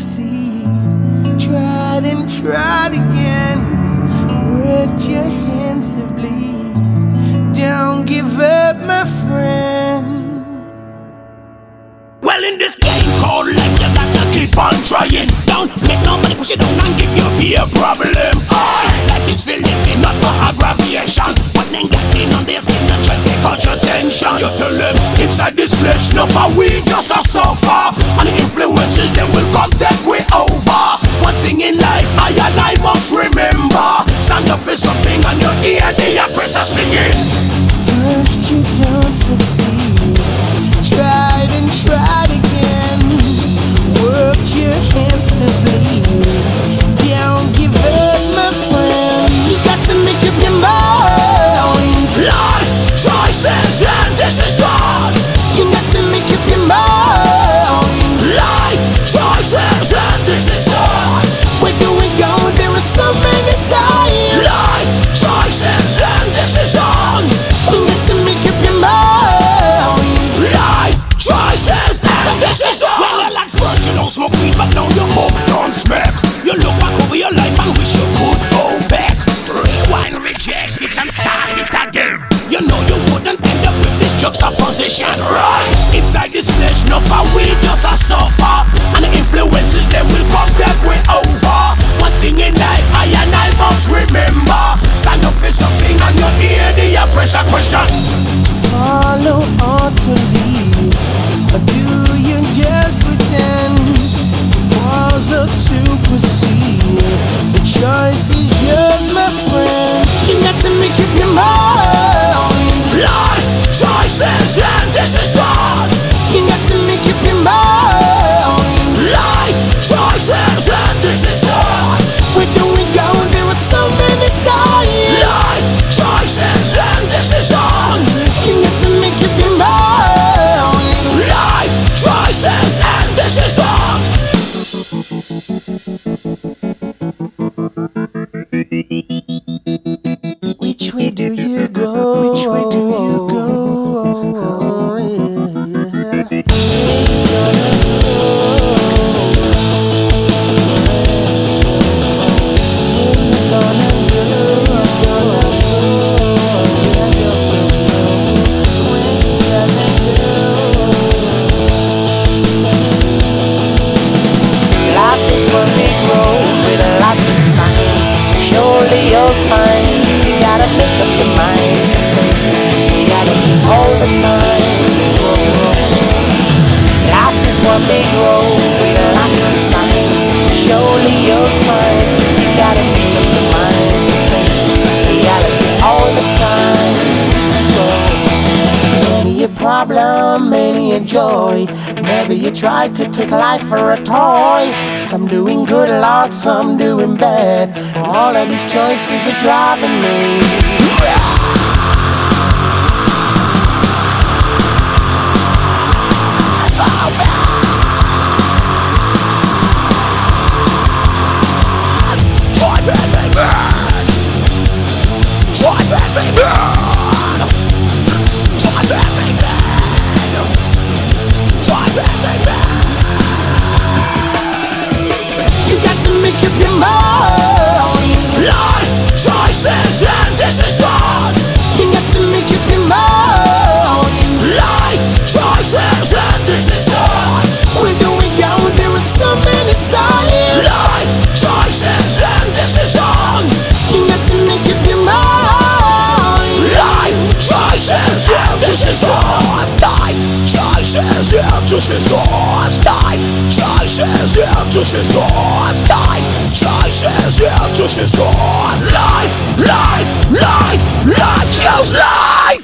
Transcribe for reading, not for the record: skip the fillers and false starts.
succeed. Tried and tried again. Worked your hands to bleed. Don't give up, my friend. Well, in this game called life, you got to keep on trying. Don't make nobody push you down and give you beer problems. Life is for living, not for aggravation. But then getting on their skin and try to cause your tension. You tell them, inside this flesh, no for we just a suffer. And the influences, they will come take we over. One thing in life, I and I must remember. Stand up for something and you hear the oppressor singing. First you don't succeed. Tried and tried again. Worked your hands to bleed. Don't give up, my friend. You got to make up your mind. Life, choices, and decisions. You got to make up your mind. Life, choices, and decisions. Where do we go? There are so many signs. Life, choices, and decisions. You got to make up your mind. Life, choices, and decisions. Well, at first you don't smoke weed, but now you hope don't smack. You look back over your life and wish you could go back. Rewind, reject it, and start it again. You know you wouldn't end up with this juxtaposition, right? Inside this flesh, no for we just a suffer. And the influences, they will come take we over. One thing in life, I and I must remember. Stand up for something and you hear the oppressor question. Follow or to lead, or do you just pretend? Pause or to proceed, the choice is yours, my friend. You got to make up your mind. Life, choices, and decisions. You got to make up your mind. Life, choices, and decisions. Where do we go? There are so many signs. Life, choices, and decisions. You got to make up your mind. Life, choices, and decisions. Which way do you go? Which way do you go? Oh, Life is one big road with lots of signs. Surely you'll find you gotta make up your mind. Reality all the time. Life is one big road with lots of signs. Surely you'll find you gotta make up your mind. Reality all the time. many a problem, many a joy. Never you tried to take life for a toy. Some doing good, Lord, some doing bad. All of these choices are driving me. You got to make up your mind. Life, choices, and decisions. You got to make up your mind. Life, choices, and decisions. Where do we go? There are so many signs. Life, choices, and decisions. You got to make up your mind. Life, choices, and decisions. Life, choices, and decisions. Life, choices, and decisions. Life, choices, and decisions. Life, choose life.